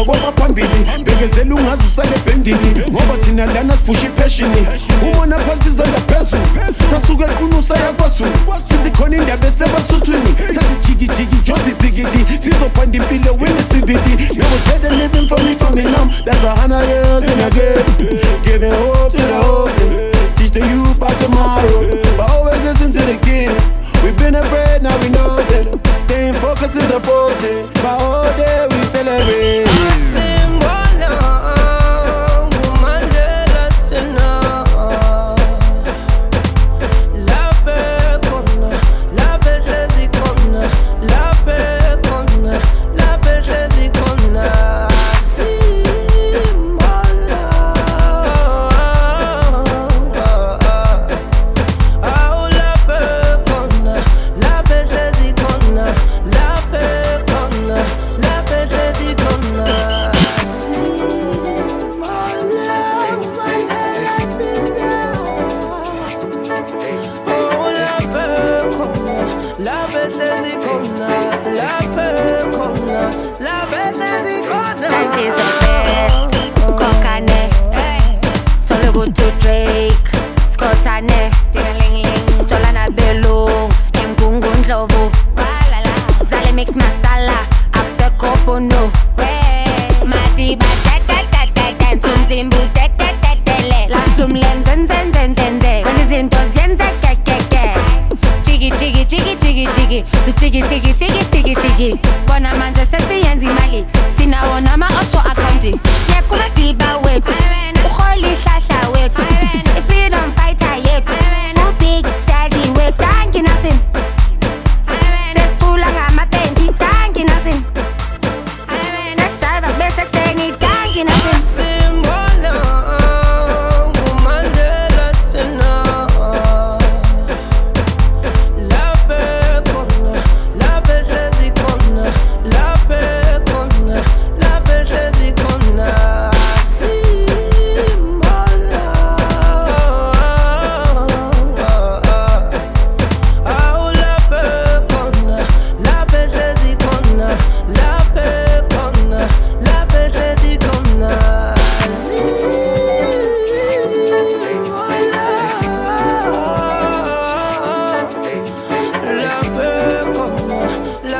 Hamba kwabaphambili bekezela ungazusale bendini ngoba thina lana sipusha ipassion umona phansi zanda phezulu sasuke qunusa yakwasu sithi khona indaba esebasuthwini sathi jiki jozi zigidi sizophanda impilo wena sibidi you was better living for me now that's 100 years in again giving hope to the hopeless teach the youth about tomorrow but always listen to the kids we've been afraid now we know better staying focused is the forte but all day we celebrate Sigi bona manje sesiyenza imali sinawona ama-offshore account yakumadiba wethu uhola ihlahla wethu i-freedom fighter yethu u-big daddy wethu thank you nothing sesicula ngamapendi thank you nothing sesijiva bese kuseni thank you nothing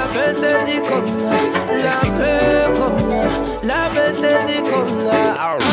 La paix, c'est comme là.